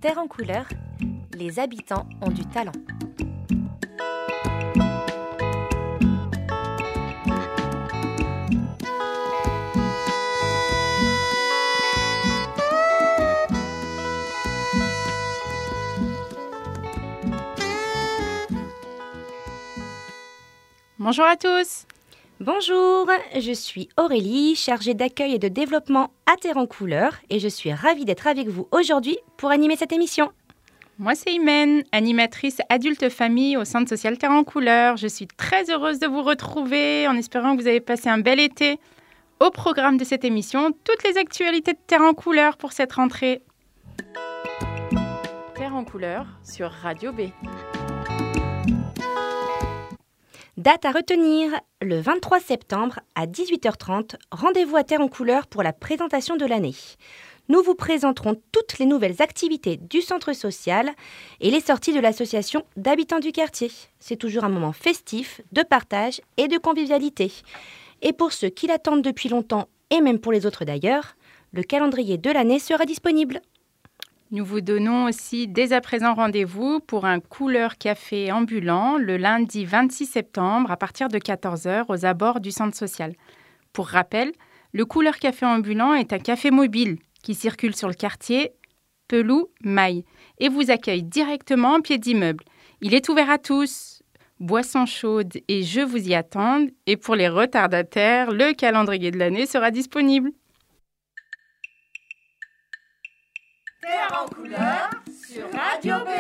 Terre en couleur, les habitants ont du talent. Bonjour à tous. Bonjour, je suis Aurélie, chargée d'accueil et de développement à Terre en couleur et je suis ravie d'être avec vous aujourd'hui pour animer cette émission. Moi, c'est Imen, animatrice adulte famille au Centre social Terre en couleur. Je suis très heureuse de vous retrouver en espérant que vous avez passé un bel été. Au programme de cette émission, toutes les actualités de Terre en couleur pour cette rentrée. Terre en couleur sur Radio B. Date à retenir, le 23 septembre à 18h30, rendez-vous à Terre en couleur pour la présentation de l'année. Nous vous présenterons toutes les nouvelles activités du centre social et les sorties de l'association d'habitants du quartier. C'est toujours un moment festif, de partage et de convivialité. Et pour ceux qui l'attendent depuis longtemps, et même pour les autres d'ailleurs, le calendrier de l'année sera disponible. Nous vous donnons aussi dès à présent rendez-vous pour un couleur café ambulant le lundi 26 septembre à partir de 14h aux abords du centre social. Pour rappel, le couleur café ambulant est un café mobile qui circule sur le quartier Pelou-Maille et vous accueille directement en pied d'immeuble. Il est ouvert à tous, boissons chaudes et jeux vous y attendent. Et pour les retardataires, le calendrier de l'année sera disponible. Terre en couleur sur Radio B.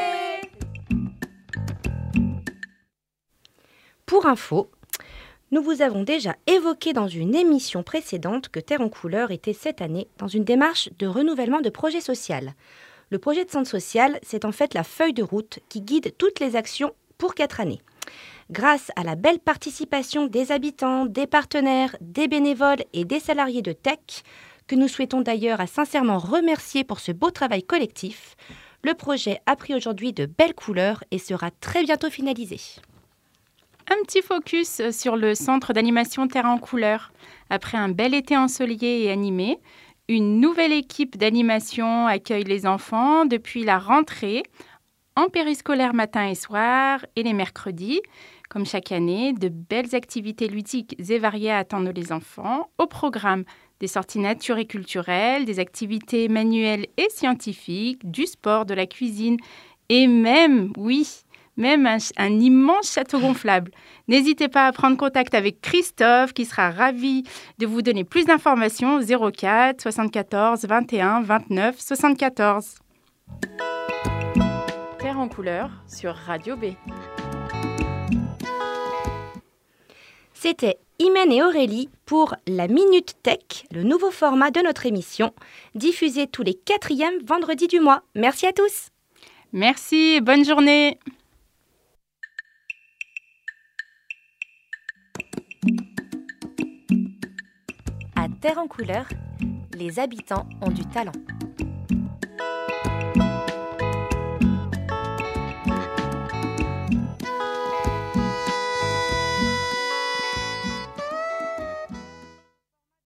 Pour info, nous vous avons déjà évoqué dans une émission précédente que Terre en couleur était cette année dans une démarche de renouvellement de projet social. Le projet de centre social, c'est en fait la feuille de route qui guide toutes les actions pour 4 années. Grâce à la belle participation des habitants, des partenaires, des bénévoles et des salariés de Tech, que nous souhaitons d'ailleurs à sincèrement remercier pour ce beau travail collectif, le projet a pris aujourd'hui de belles couleurs et sera très bientôt finalisé. Un petit focus sur le centre d'animation Terre en couleur. Après un bel été ensoleillé et animé, une nouvelle équipe d'animation accueille les enfants depuis la rentrée, en périscolaire matin et soir et les mercredis. Comme chaque année, de belles activités ludiques et variées attendent les enfants. Au programme, des sorties nature et culturelles, des activités manuelles et scientifiques, du sport, de la cuisine et même un immense château gonflable. N'hésitez pas à prendre contact avec Christophe qui sera ravi de vous donner plus d'informations au 04 74 21 29 74. Terre en couleur sur Radio B. C'était Imen et Aurélie pour la Minute Tech, le nouveau format de notre émission, diffusé tous les 4e vendredis du mois. Merci à tous. Merci et bonne journée. À Terre en couleur, les habitants ont du talent.